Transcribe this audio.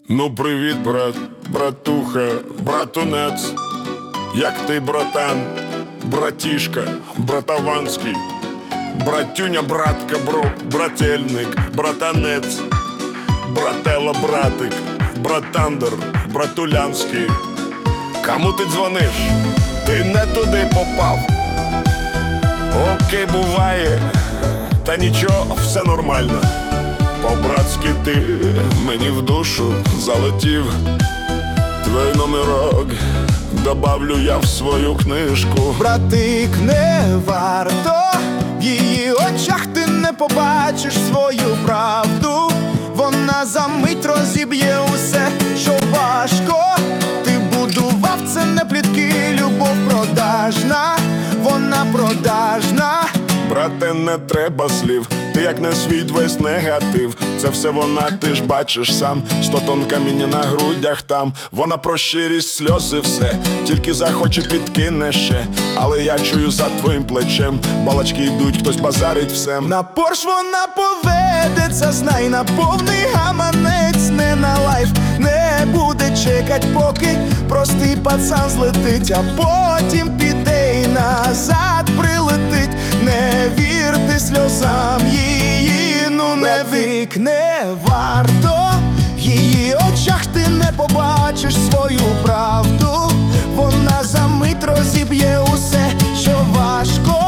Ну привіт, брат, братуха, братунець. Як ти, братан, братішка, братованський, братюня, братка, брательник, братанець, брателло, братик, братандер, братулянський. Кому ти дзвониш? Ти не туди попав. Окей, буває, та нічого, все нормально. По-братськи ти мені в душу залетів. Твій номерок добавлю я в свою книжку. Братик, не варто, в її очах ти не побачиш свою правду. Вона за мить розіб'є усе, що важко. Ти будував, це не плітки, любов продажна, вона продажна. Брате, не треба слів, ти як не світ, весь негатив. Це все вона, ти ж бачиш сам. 100 тонн каміння на грудях там. Вона про щирість, сльози, все. Тільки захоче, підкине ще. Але я чую за твоїм плечем. Балачки йдуть, хтось базарить всем. На Порш вона поведеться, знай, на повний гаманець. Не на лайф, не буде чекать, поки простий пацан злетить, а потім піде і назад прилетить. Не вірте сльозам її, ну не вік, не варто. В її очах ти не побачиш свою правду. Вона за мить розіб'є усе, що важко.